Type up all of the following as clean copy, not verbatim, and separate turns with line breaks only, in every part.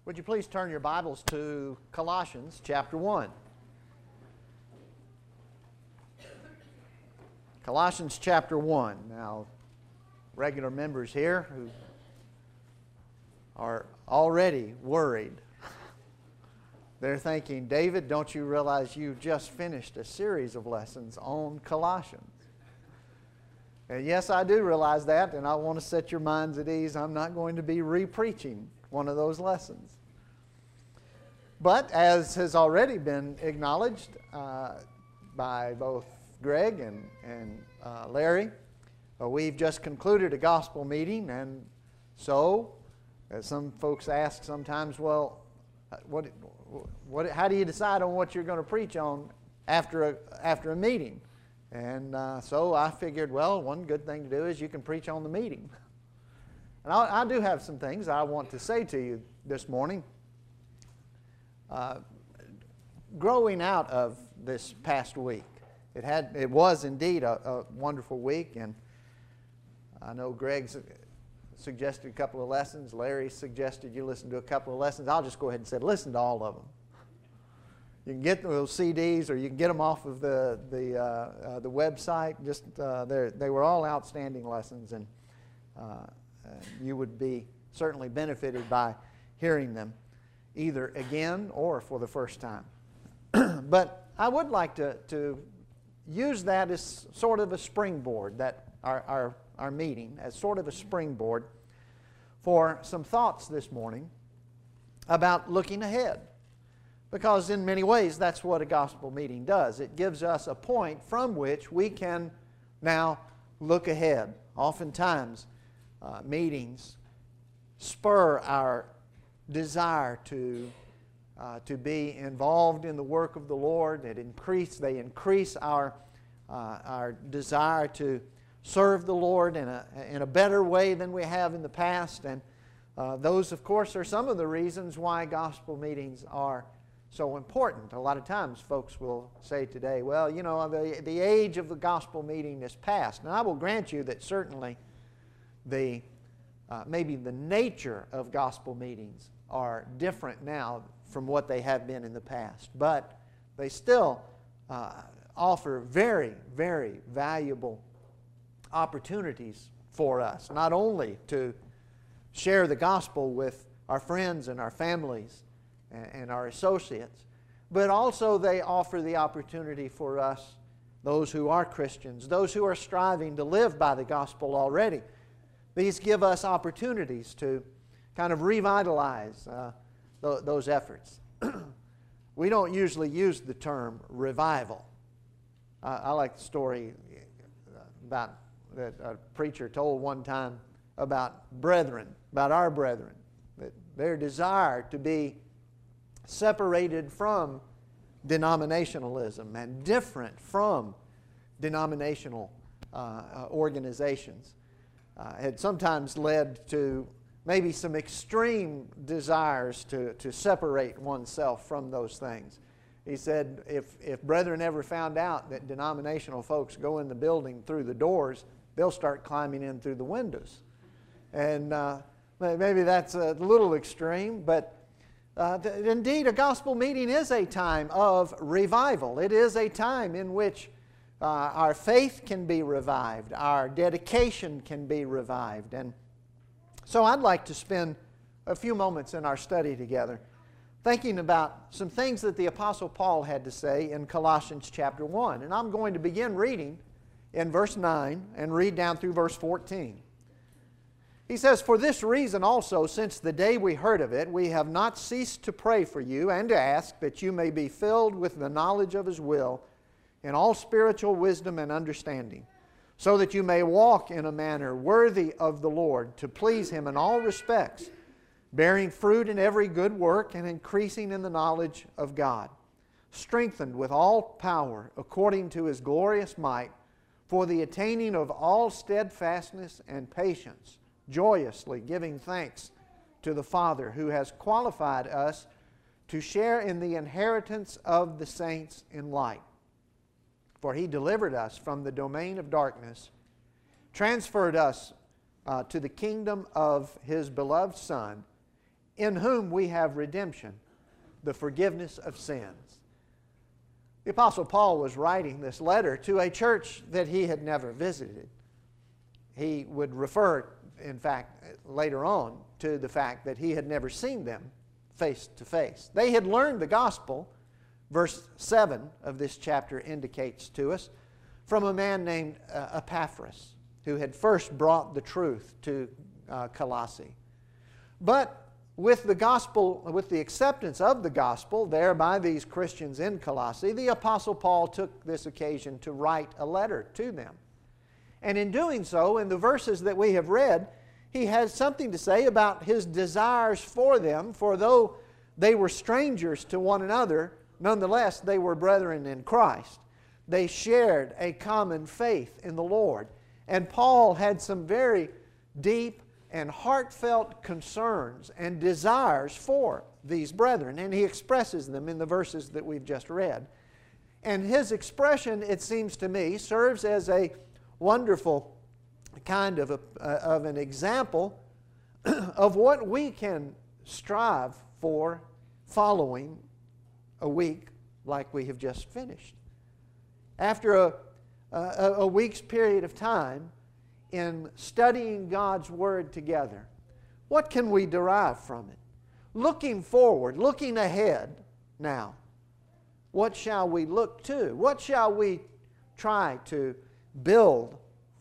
Would you please turn your Bibles to Colossians chapter 1. Colossians chapter 1. Now, regular members here who are already worried. They're thinking, David, don't you realize you just finished a series of lessons on Colossians? And yes, I do realize that, and I want to set your minds at ease. I'm not going to be re-preaching one of those lessons. But as has already been acknowledged by both Greg and Larry, we've just concluded a gospel meeting, and so as some folks ask sometimes, well, how do you decide on what you're going to preach on after a meeting? And so I figured, well, one good thing to do is you can preach on the meeting. And I do have some things I want to say to you this morning. Growing out of this past week, it was indeed a wonderful week, and I know Greg suggested a couple of lessons. Larry suggested you listen to a couple of lessons. I'll just go ahead and say listen to all of them. You can get those CDs, or you can get them off of the website. They were all outstanding lessons, and you would be certainly benefited by hearing them, either again or for the first time. But I would like to use that as sort of a springboard, that our meeting, as sort of a springboard for some thoughts this morning about looking ahead. Because in many ways, that's what a gospel meeting does. It gives us a point from which we can now look ahead. Oftentimes, meetings spur our desire to be involved in the work of the Lord. They increase our desire to serve the Lord in a better way than we have in the past. And those, of course, are some of the reasons why gospel meetings are so important. A lot of times folks will say today, well, you know, the age of the gospel meeting is past. And I will grant you that certainly maybe the nature of gospel meetings are different now from what they have been in the past. But they still offer very, very valuable opportunities for us, not only to share the gospel with our friends and our families and our associates, but also they offer the opportunity for us, those who are Christians, those who are striving to live by the gospel already. These give us opportunities to kind of revitalize those efforts. We don't usually use the term revival. I like the story that a preacher told one time about our brethren, that their desire to be separated from denominationalism and different from denominational organizations had sometimes led to maybe some extreme desires to separate oneself from those things. He said if brethren ever found out that denominational folks go in the building through the doors, they'll start climbing in through the windows. And maybe that's a little extreme, but indeed a gospel meeting is a time of revival. It is a time in which our faith can be revived, our dedication can be revived. And so I'd like to spend a few moments in our study together thinking about some things that the Apostle Paul had to say in Colossians chapter 1. And I'm going to begin reading in verse 9 and read down through verse 14. He says, "For this reason also, since the day we heard of it, we have not ceased to pray for you and to ask that you may be filled with the knowledge of His will in all spiritual wisdom and understanding, so that you may walk in a manner worthy of the Lord, to please Him in all respects, bearing fruit in every good work and increasing in the knowledge of God, strengthened with all power according to His glorious might, for the attaining of all steadfastness and patience, joyously giving thanks to the Father who has qualified us to share in the inheritance of the saints in light. For He delivered us from the domain of darkness, transferred us to the kingdom of His beloved Son, in whom we have redemption, the forgiveness of sins. The Apostle Paul was writing this letter to a church that he had never visited. He would refer, in fact, later on to the fact that he had never seen them face to face. They had learned the gospel, verse 7 of this chapter indicates to us, from a man named Epaphras, who had first brought the truth to Colossae. But with the gospel, with the acceptance of the gospel there by these Christians in Colossae, the Apostle Paul took this occasion to write a letter to them. And in doing so, in the verses that we have read, he has something to say about his desires for them, for though they were strangers to one another, nonetheless they were brethren in Christ. They shared a common faith in the Lord. And Paul had some very deep and heartfelt concerns and desires for these brethren, and he expresses them in the verses that we've just read. And his expression, it seems to me, serves as a wonderful kind of an example of what we can strive for following a week like we have just finished. After a week's period of time in studying God's Word together, what can we derive from it? Looking forward, looking ahead now, what shall we look to? What shall we try to build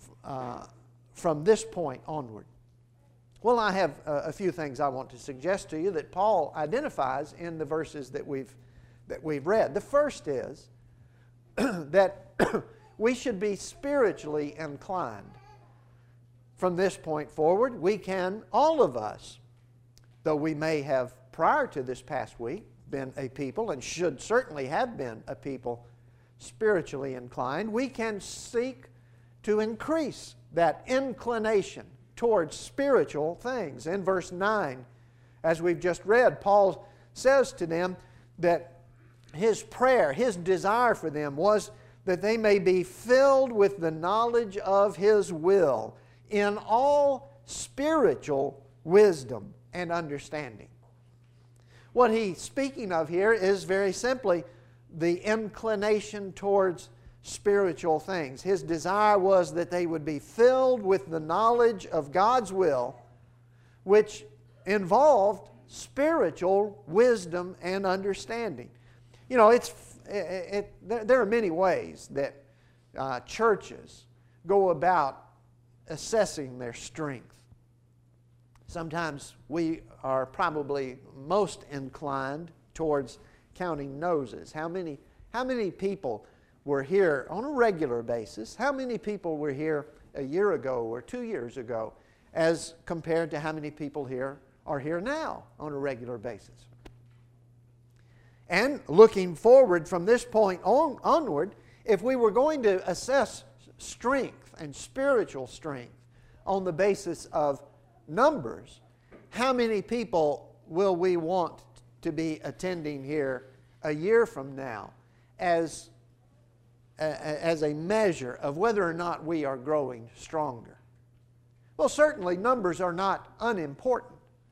from this point onward? Well, I have a few things I want to suggest to you that Paul identifies in the verses that we've read. The first is that we should be spiritually inclined. From this point forward, we can, all of us, though we may have prior to this past week been a people, and should certainly have been a people spiritually inclined, we can seek to increase that inclination towards spiritual things. In verse 9, as we've just read, Paul says to them that his prayer, his desire for them was that they may be filled with the knowledge of His will in all spiritual wisdom and understanding. What he's speaking of here is very simply the inclination towards spiritual things. His desire was that they would be filled with the knowledge of God's will, which involved spiritual wisdom and understanding. You know, there are many ways that churches go about assessing their strength. Sometimes we are probably most inclined towards counting noses. How many people were here on a regular basis? How many people were here a year ago or 2 years ago as compared to how many people here are here now on a regular basis? And looking forward from this point onward, if we were going to assess strength and spiritual strength on the basis of numbers, how many people will we want to be attending here a year from now as a measure of whether or not we are growing stronger? Well, certainly numbers are not unimportant,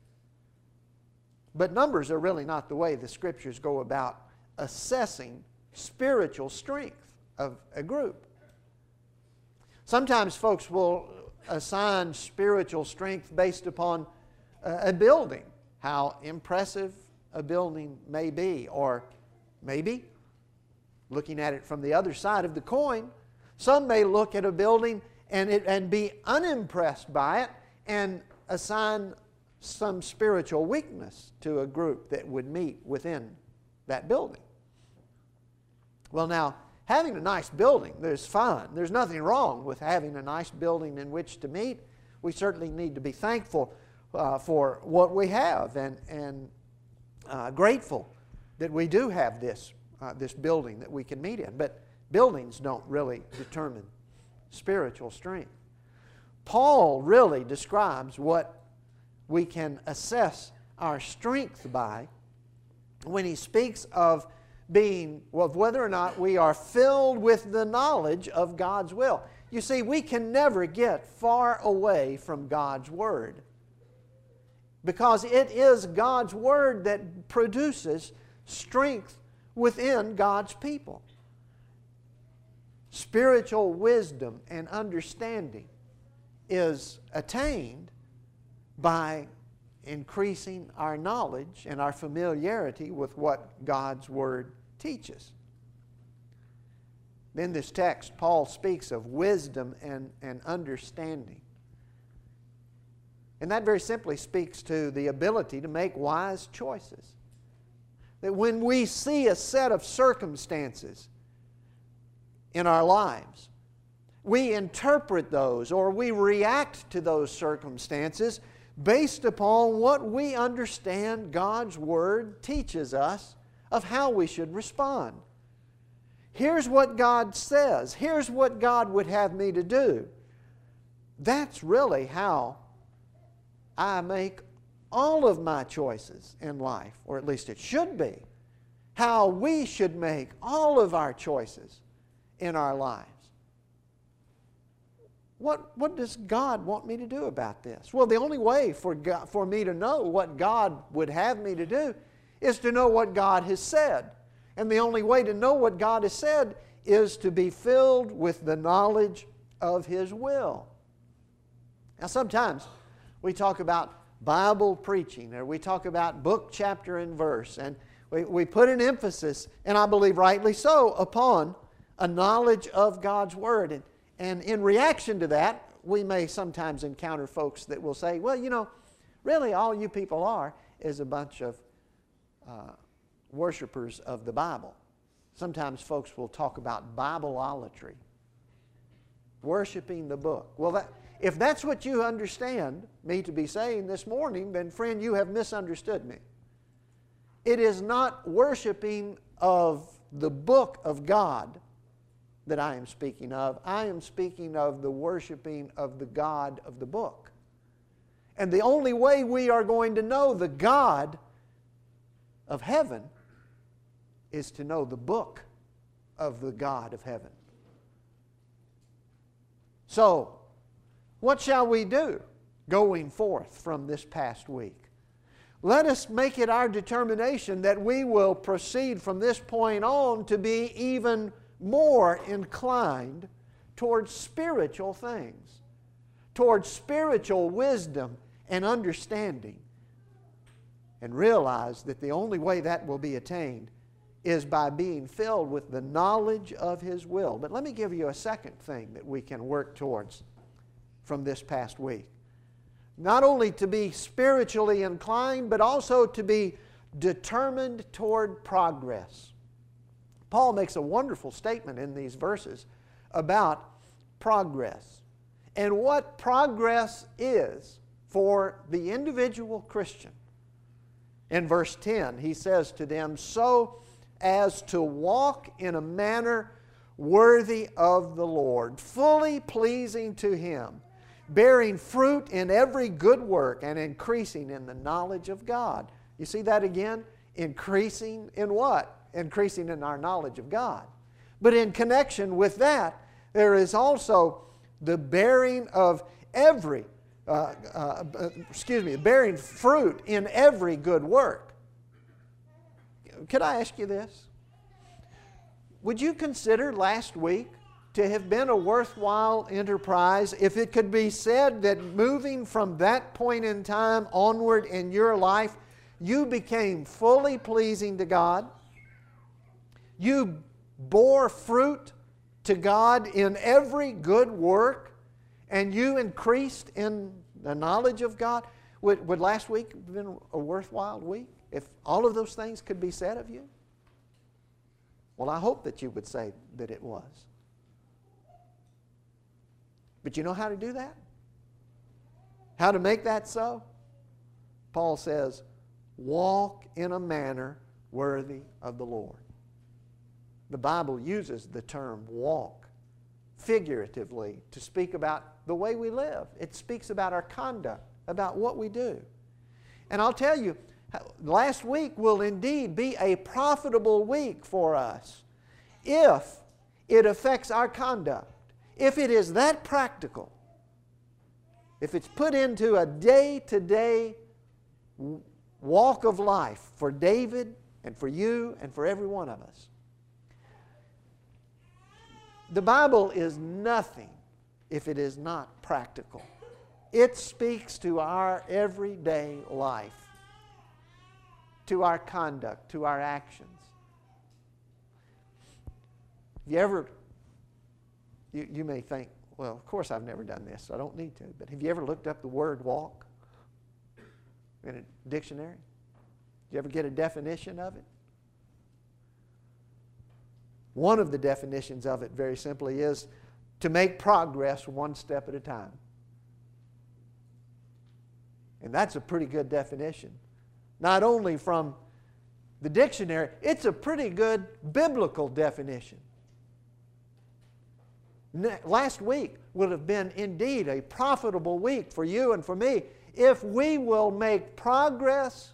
but numbers are really not the way the Scriptures go about assessing spiritual strength of a group. Sometimes folks will assign spiritual strength based upon a building, how impressive a building may be, or maybe, looking at it from the other side of the coin, some may look at a building and be unimpressed by it and assign some spiritual weakness to a group that would meet within that building. Well, now, having a nice building, there's fun. There's nothing wrong with having a nice building in which to meet. We certainly need to be thankful for what we have and grateful that we do have this building that we can meet in. But buildings don't really determine spiritual strength. Paul really describes what we can assess our strength by when he speaks of whether or not we are filled with the knowledge of God's will. You see, we can never get far away from God's Word. because it is God's Word that produces strength within God's people. Spiritual wisdom and understanding is attained by increasing our knowledge and our familiarity with what God's Word teaches. In this text, Paul speaks of wisdom and understanding. And that very simply speaks to the ability to make wise choices. That when we see a set of circumstances in our lives, we interpret those or we react to those circumstances based upon what we understand God's Word teaches us of how we should respond. Here's what God says. Here's what God would have me to do. That's really how I make all of my choices in life, or at least it should be. How we should make all of our choices in our lives. What does God want me to do about this? Well, the only way for me to know what God would have me to do is to know what God has said. And the only way to know what God has said is to be filled with the knowledge of His will. Now, sometimes we talk about Bible preaching, or we talk about book, chapter, and verse, and we put an emphasis, and I believe rightly so, upon a knowledge of God's Word. And in reaction to that, we may sometimes encounter folks that will say, well, you know, really all you people are is a bunch of worshipers of the Bible. Sometimes folks will talk about Bibleolatry, worshiping the book. Well, if that's what you understand me to be saying this morning, then friend, you have misunderstood me. It is not worshiping of the book of God that I am speaking of. I am speaking of the worshiping of the God of the book. And the only way we are going to know the God of heaven is to know the book of the God of heaven. So, what shall we do going forth from this past week? Let us make it our determination that we will proceed from this point on to be even more inclined towards spiritual things, towards spiritual wisdom and understanding, and realize that the only way that will be attained is by being filled with the knowledge of His will. But let me give you a second thing that we can work towards from this past week. Not only to be spiritually inclined, but also to be determined toward progress. Paul makes a wonderful statement in these verses about progress and what progress is for the individual Christian. In verse 10, he says to them, so as to walk in a manner worthy of the Lord, fully pleasing to Him, bearing fruit in every good work and increasing in the knowledge of God. You see that again? Increasing in what? Increasing in our knowledge of God. But in connection with that, there is also the bearing of every, bearing fruit in every good work. Could I ask you this? Would you consider last week to have been a worthwhile enterprise if it could be said that moving from that point in time onward in your life, you became fully pleasing to God? You bore fruit to God in every good work, and you increased in the knowledge of God? Would last week have been a worthwhile week if all of those things could be said of you? Well, I hope that you would say that it was. But you know how to do that? How to make that so? Paul says, walk in a manner worthy of the Lord. The Bible uses the term walk figuratively to speak about the way we live. It speaks about our conduct, about what we do. And I'll tell you, last week will indeed be a profitable week for us if it affects our conduct, if it is that practical, if it's put into a day-to-day walk of life for David and for you and for every one of us. The Bible is nothing if it is not practical. It speaks to our everyday life, to our conduct, to our actions. You may think, well, of course I've never done this, so I don't need to. But have you ever looked up the word walk in a dictionary? Did you ever get a definition of it? One of the definitions of it, very simply, is to make progress one step at a time. And that's a pretty good definition. Not only from the dictionary, it's a pretty good biblical definition. Last week would have been indeed a profitable week for you and for me if we will make progress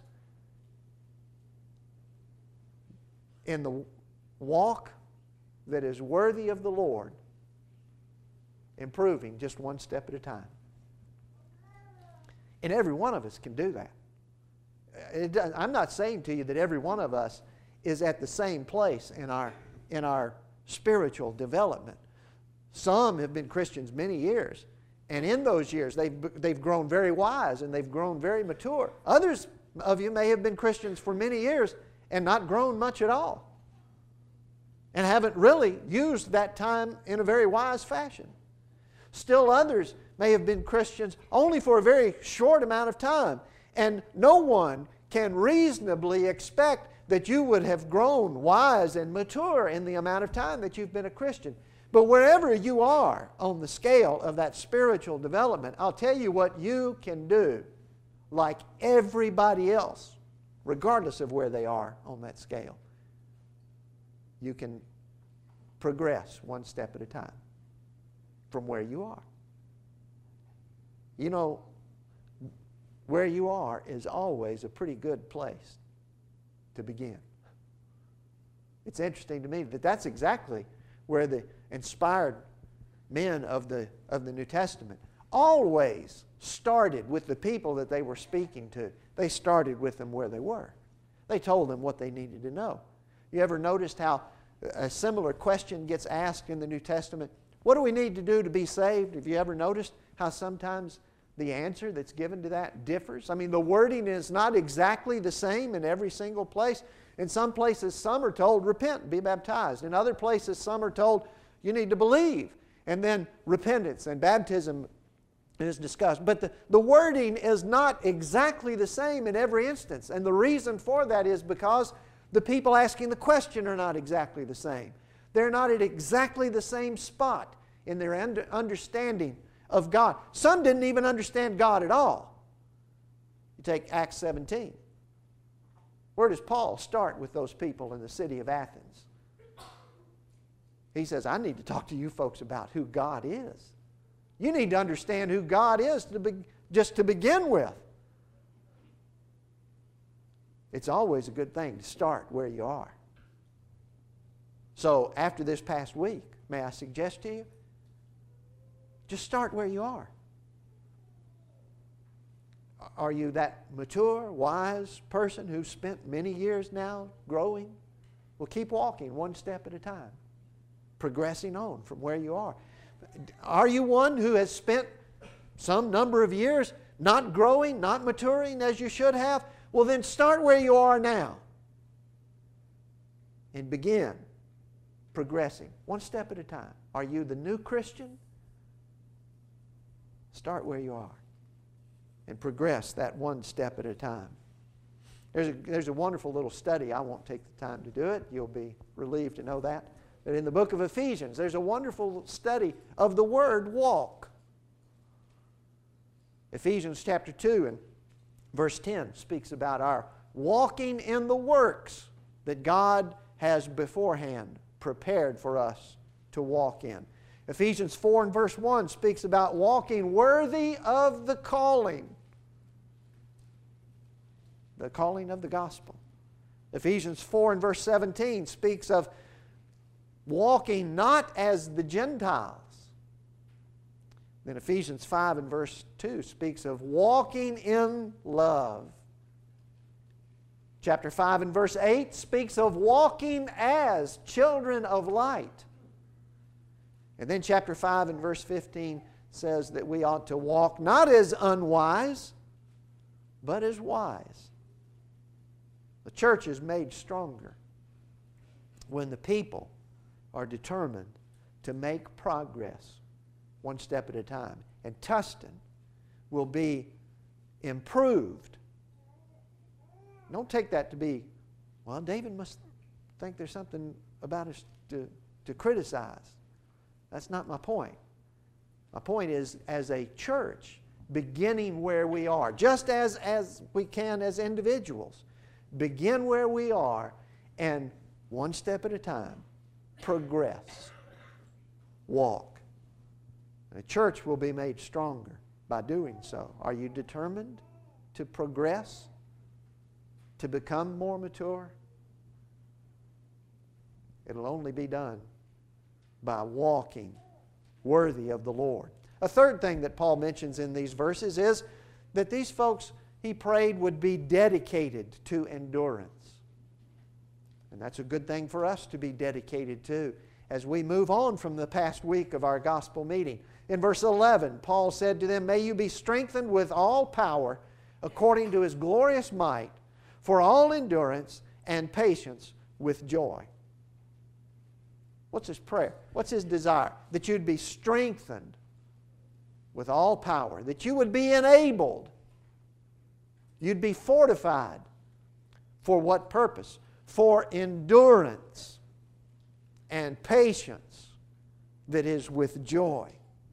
in the walk that is worthy of the Lord, improving just one step at a time. And every one of us can do that. I'm not saying to you that every one of us is at the same place in our spiritual development. Some have been Christians many years, and in those years they've grown very wise and they've grown very mature. Others of you may have been Christians for many years and not grown much at all, and haven't really used that time in a very wise fashion. Still others may have been Christians only for a very short amount of time, and no one can reasonably expect that you would have grown wise and mature in the amount of time that you've been a Christian. But wherever you are on the scale of that spiritual development, I'll tell you what you can do like everybody else, regardless of where they are on that scale. You can progress one step at a time from where you are. You know, where you are is always a pretty good place to begin. It's interesting to me that that's exactly where the inspired men of the New Testament always started with the people that they were speaking to. They started with them where they were. They told them what they needed to know. You ever noticed how a similar question gets asked in the New Testament? What do we need to do to be saved? Have you ever noticed how sometimes the answer that's given to that differs? I mean, the wording is not exactly the same in every single place. In some places, some are told, repent and be baptized. In other places, some are told, you need to believe. And then repentance and baptism is discussed. But the wording is not exactly the same in every instance. And the reason for that is because the people asking the question are not exactly the same. They're not at exactly the same spot in their understanding of God. Some didn't even understand God at all. You take Acts 17. Where does Paul start with those people in the city of Athens? He says, I need to talk to you folks about who God is. You need to understand who God is just to begin with. It's always a good thing to start where you are. So after this past week, may I suggest to you, just start where you are. Are you that mature, wise person who's spent many years now growing? Well, keep walking one step at a time, progressing on from where you are. Are you one who has spent some number of years not growing, not maturing as you should have? Well, then start where you are now and begin progressing one step at a time. Are you the new Christian? Start where you are and progress that one step at a time. There's a wonderful little study. I won't take the time to do it. You'll be relieved to know that. But in the book of Ephesians, there's a wonderful study of the word walk. Ephesians chapter 2 and verse 10 speaks about our walking in the works that God has beforehand prepared for us to walk in. Ephesians 4 and verse 1 speaks about walking worthy of the calling of the gospel. Ephesians 4 and verse 17 speaks of walking not as the Gentiles. Then Ephesians 5 and verse 2 speaks of walking in love Chapter 5 and verse 8 speaks of walking as children of light. And then chapter 5 and verse 15 says that we ought to walk not as unwise, but as wise. The church is made stronger when the people are determined to make progress one step at a time. And Tustin will be improved. Don't take that to be, well, David must think there's something about us to criticize. That's not my point. My point is, as a church, beginning where we are, just as we can as individuals, begin where we are and one step at a time, progress, walk. And the church will be made stronger by doing so. Are you determined to progress, to become more mature? It'll only be done by walking worthy of the Lord. A third thing that Paul mentions in these verses is that these folks, he prayed, would be dedicated to endurance. And that's a good thing for us to be dedicated to as we move on from the past week of our gospel meeting. In verse 11, Paul said to them, "May you be strengthened with all power according to His glorious might, for all endurance and patience with joy." What's his prayer? What's his desire? That you'd be strengthened with all power. That you would be enabled. You'd be fortified. For what purpose? For endurance and patience that is with joy.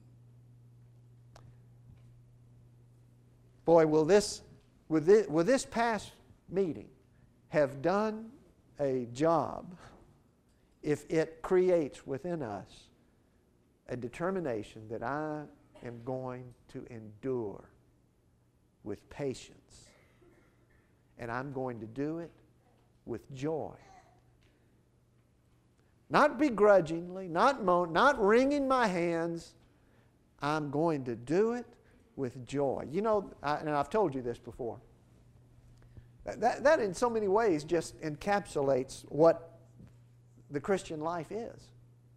Boy, will this past meeting have done a job if it creates within us a determination that I am going to endure with patience. And I'm going to do it with joy. Not begrudgingly, not wringing my hands. I'm going to do it with joy. You know, and I've told you this before. That in so many ways just encapsulates what the Christian life is.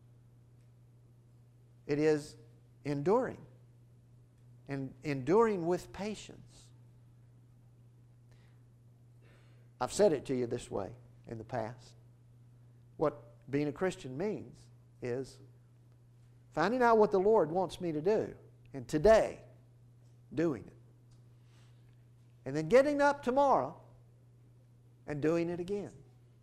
It is enduring, and enduring with patience. I've said it to you this way in the past. What being a Christian means is finding out what the Lord wants me to do, and today, doing it. And then getting up tomorrow and doing it again.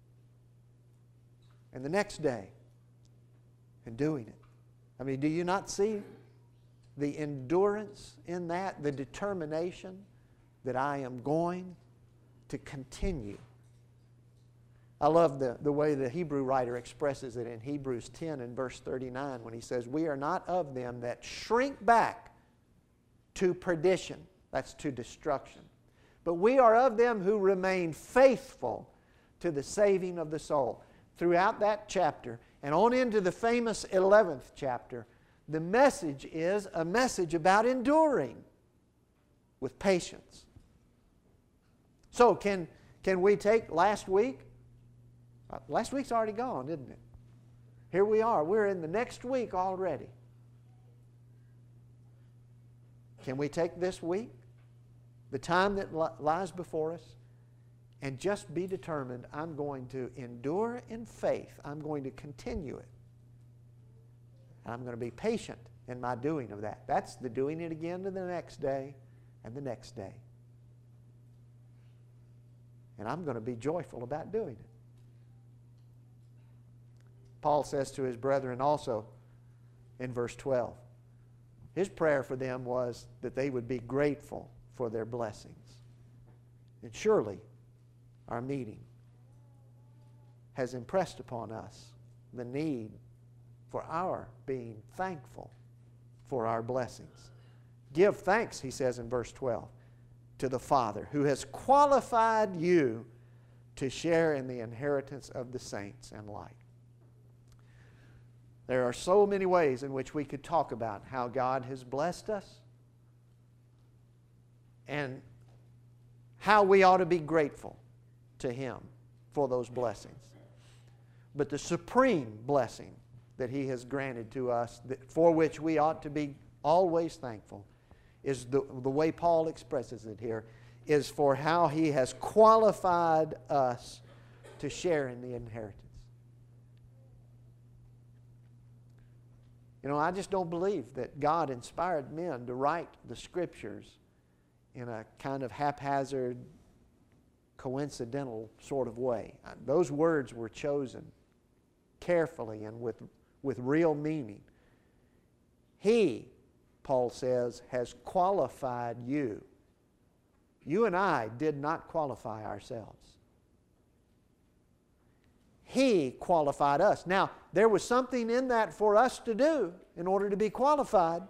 And the next day, and doing it. I mean, do you not see the endurance in that, the determination that I am going to continue? I love the way the Hebrew writer expresses it in Hebrews 10 and verse 39 when he says, "We are not of them that shrink back to perdition," that's to destruction, "but we are of them who remain faithful to the saving of the soul." Throughout that chapter and on into the famous 11th chapter, the message is a message about enduring with patience. So can we take last week? Last week's already gone, isn't it? Here we are. We're in the next week already. Can we take this week, the time that lies before us, and just be determined, I'm going to endure in faith. I'm going to continue it. And I'm going to be patient in my doing of that. That's the doing it again to the next day and the next day. And I'm going to be joyful about doing it. Paul says to his brethren also in verse 12, his prayer for them was that they would be grateful for their blessings. And surely our meeting has impressed upon us the need for our being thankful for our blessings. Give thanks, he says in verse 12, to the Father who has qualified you to share in the inheritance of the saints and light. There are so many ways in which we could talk about how God has blessed us and how we ought to be grateful to Him for those blessings. But the supreme blessing that He has granted to us, for which we ought to be always thankful, is the way Paul expresses it here, is for how He has qualified us to share in the inheritance. You know, I just don't believe that God inspired men to write the Scriptures in a kind of haphazard, coincidental sort of way. Those words were chosen carefully and with real meaning. He, Paul says, has qualified you. You and I did not qualify ourselves. He qualified us. Now, there was something in that for us to do in order to be qualified.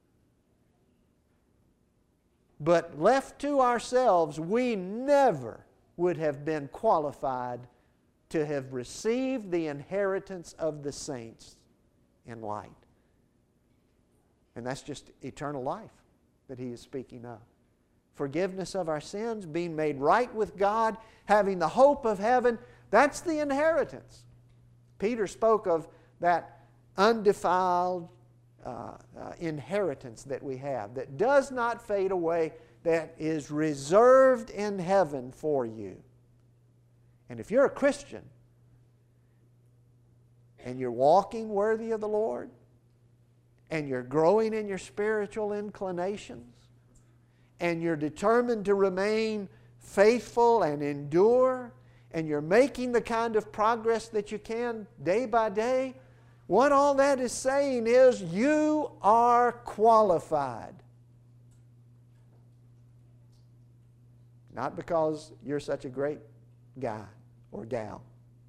But left to ourselves, we never would have been qualified to have received the inheritance of the saints in light. And that's just eternal life that he is speaking of. Forgiveness of our sins, being made right with God, having the hope of heaven, that's the inheritance. Peter spoke of that undefiled inheritance that we have, that does not fade away, that is reserved in heaven for you. And if you're a Christian and you're walking worthy of the Lord and you're growing in your spiritual inclinations and you're determined to remain faithful and endure and you're making the kind of progress that you can day by day, what all that is saying is you are qualified. Not because you're such a great guy or gal,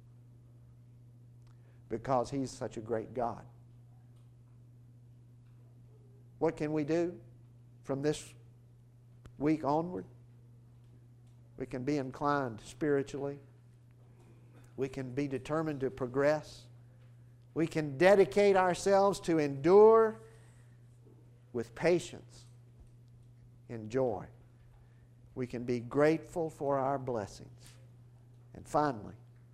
because He's such a great God. What can we do from this week onward? We can be inclined spiritually. We can be determined to progress. We can dedicate ourselves to endure with patience and joy. We can be grateful for our blessings. And finally,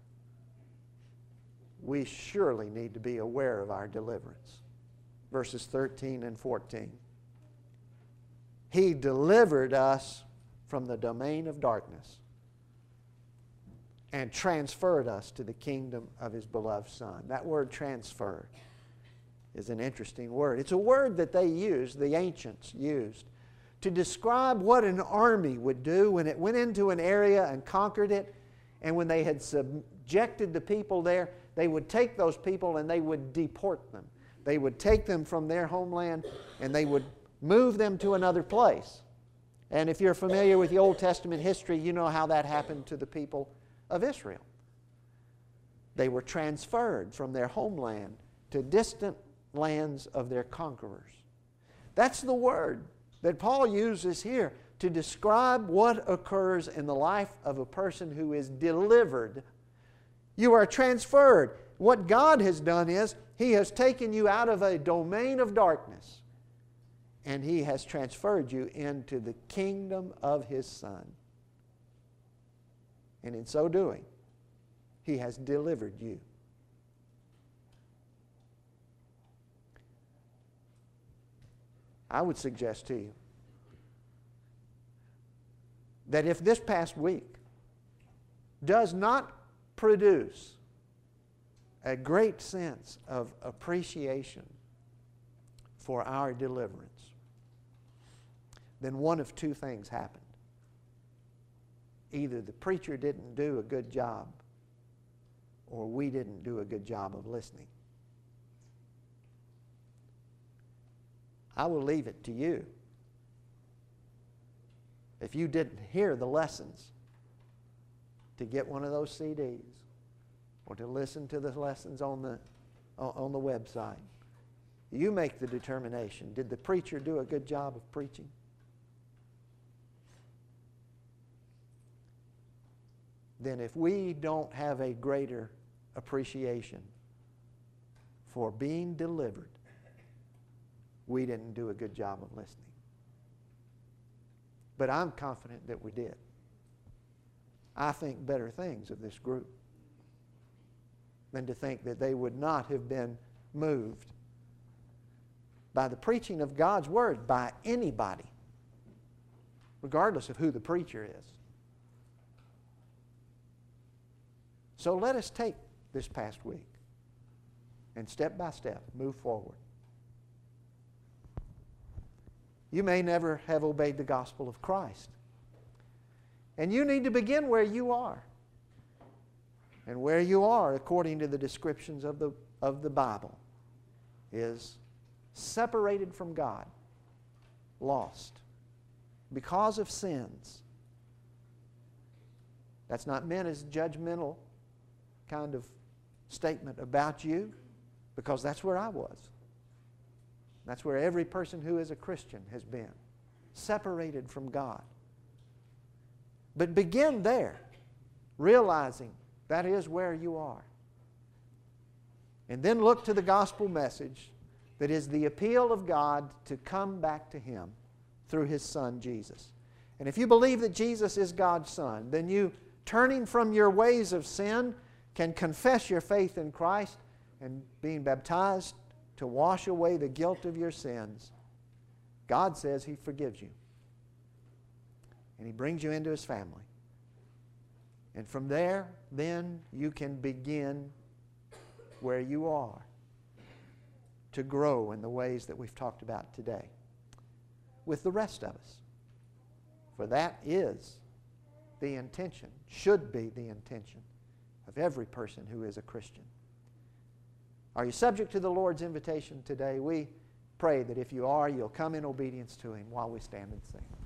we surely need to be aware of our deliverance. Verses 13 and 14. He delivered us from the domain of darkness and transferred us to the kingdom of His beloved Son. That word transfer is an interesting word. It's a word that they used, the ancients used, to describe what an army would do when it went into an area and conquered it, and when they had subjected the people there, they would take those people and they would deport them. They would take them from their homeland and they would move them to another place. And if you're familiar with the Old Testament history, you know how that happened to the people of Israel. They were transferred from their homeland to distant lands of their conquerors. That's the word that Paul uses here to describe what occurs in the life of a person who is delivered. You are transferred. What God has done is He has taken you out of a domain of darkness and He has transferred you into the kingdom of His Son. And in so doing, He has delivered you. I would suggest to you that if this past week does not produce a great sense of appreciation for our deliverance, then one of two things happened. Either the preacher didn't do a good job, or we didn't do a good job of listening. I will leave it to you. If you didn't hear the lessons, to get one of those CDs or to listen to the lessons on the website. You make the determination. Did the preacher do a good job of preaching? Then if we don't have a greater appreciation for being delivered, we didn't do a good job of listening. But I'm confident that we did. I think better things of this group than to think that they would not have been moved by the preaching of God's Word by anybody, regardless of who the preacher is. So let us take this past week and step by step move forward. You may never have obeyed the gospel of Christ. And you need to begin where you are. And where you are, according to the descriptions of the Bible, is separated from God, lost, because of sins. That's not meant as judgmental kind of statement about you, because that's where I was. That's where every person who is a Christian has been, separated from God. But begin there, realizing that is where you are. And then look to the gospel message that is the appeal of God to come back to Him through His Son, Jesus. And if you believe that Jesus is God's Son, then you, turning from your ways of sin, can confess your faith in Christ and being baptized to wash away the guilt of your sins. God says He forgives you. And He brings you into His family. And from there, then you can begin where you are to grow in the ways that we've talked about today with the rest of us. For that is the intention, should be the intention of every person who is a Christian. Are you subject to the Lord's invitation today? We pray that if you are, you'll come in obedience to Him while we stand and sing.